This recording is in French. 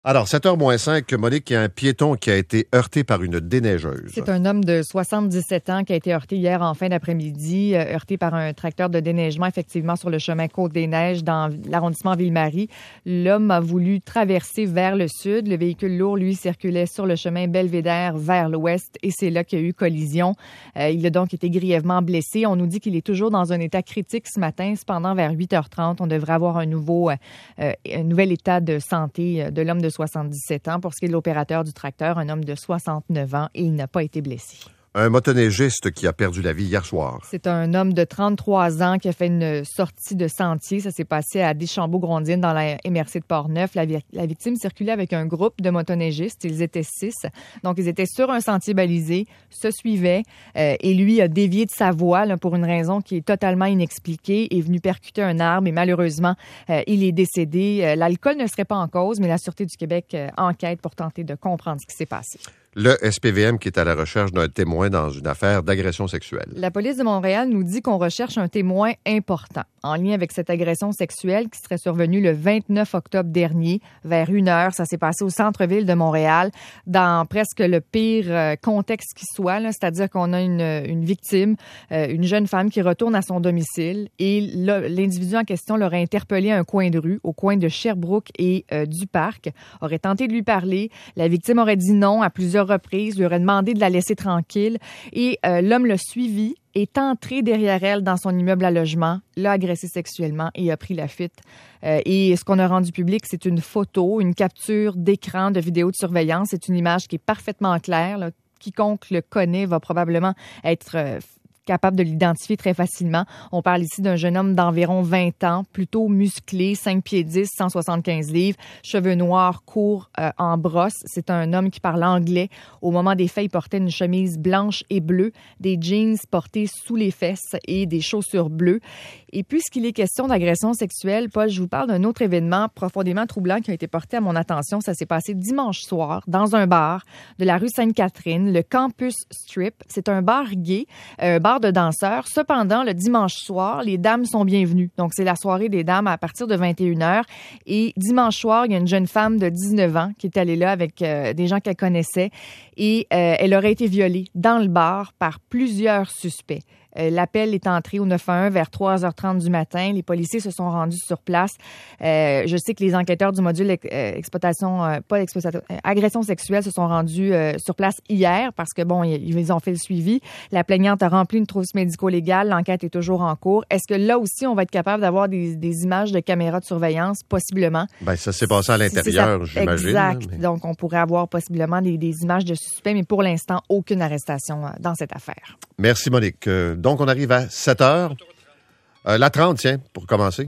Alors, 7h-5, Monique, il y a un piéton qui a été heurté par une déneigeuse. C'est un homme de 77 ans qui a été heurté hier en fin d'après-midi, heurté par un tracteur de déneigement, effectivement, sur le chemin Côte-des-Neiges, dans l'arrondissement Ville-Marie. L'homme a voulu traverser vers le sud. Le véhicule lourd, lui, circulait sur le chemin Belvédère vers l'ouest et c'est là qu'il y a eu collision. Il a donc été grièvement blessé. On nous dit qu'il est toujours dans un état critique ce matin. Cependant, vers 8h30, on devrait avoir un nouvel état de santé de l'homme de 77 ans. Pour ce qui est de l'opérateur du tracteur, un homme de 69 ans et il n'a pas été blessé. Un motoneigiste qui a perdu la vie hier soir. C'est un homme de 33 ans qui a fait une sortie de sentier. Ça s'est passé à Deschambault-Grondines dans la MRC de Portneuf. La victime circulait avec un groupe de motoneigistes. Ils étaient 6. Donc, ils étaient sur un sentier balisé, se suivaient et lui a dévié de sa voie là, pour une raison qui est totalement inexpliquée. Est venu percuter un arbre et malheureusement, il est décédé. L'alcool ne serait pas en cause, mais la Sûreté du Québec enquête pour tenter de comprendre ce qui s'est passé. Le SPVM qui est à la recherche d'un témoin dans une affaire d'agression sexuelle. La police de Montréal nous dit qu'on recherche un témoin important en lien avec cette agression sexuelle qui serait survenue le 29 octobre dernier vers 1h. Ça s'est passé au centre-ville de Montréal dans presque le pire contexte qui soit, là, c'est-à-dire qu'on a une victime, une jeune femme qui retourne à son domicile et l'individu en question l'aurait interpellé à un coin de rue, au coin de Sherbrooke et du Parc, aurait tenté de lui parler. La victime aurait dit non à plusieurs reprises, lui aurait demandé de la laisser tranquille et l'homme l'a suivi, est entré derrière elle dans son immeuble à logement, l'a agressé sexuellement et a pris la fuite. Et ce qu'on a rendu public, c'est une photo, une capture d'écran de vidéo de surveillance. C'est une image qui est parfaitement claire, là. Quiconque le connaît va probablement être capable de l'identifier très facilement. On parle ici d'un jeune homme d'environ 20 ans, plutôt musclé, 5 pieds 10, 175 livres, cheveux noirs, courts en brosse. C'est un homme qui parle anglais. Au moment des faits, il portait une chemise blanche et bleue, des jeans portés sous les fesses et des chaussures bleues. Et puisqu'il est question d'agression sexuelle, Paul, je vous parle d'un autre événement profondément troublant qui a été porté à mon attention. Ça s'est passé dimanche soir dans un bar de la rue Sainte-Catherine, le Campus Strip. C'est un bar gay, bar de danseurs. Cependant, le dimanche soir, les dames sont bienvenues. Donc, c'est la soirée des dames à partir de 21h. Et dimanche soir, il y a une jeune femme de 19 ans qui est allée là avec des gens qu'elle connaissait et elle aurait été violée dans le bar par plusieurs suspects. L'appel est entré au 911 vers 3h30 du matin. Les policiers se sont rendus sur place. Je sais que les enquêteurs du module agression sexuelle se sont rendus sur place hier parce que, bon, ils ont fait le suivi. La plaignante a rempli une trousse médico-légale. L'enquête est toujours en cours. Est-ce que là aussi, on va être capable d'avoir des images de caméras de surveillance? Possiblement. Bien, ça s'est passé à l'intérieur, j'imagine. Exact. Mais... Donc, on pourrait avoir possiblement des images de suspects, mais pour l'instant, aucune arrestation dans cette affaire. Merci, Monique. Donc, on arrive à 7h. La 30, tiens, pour commencer.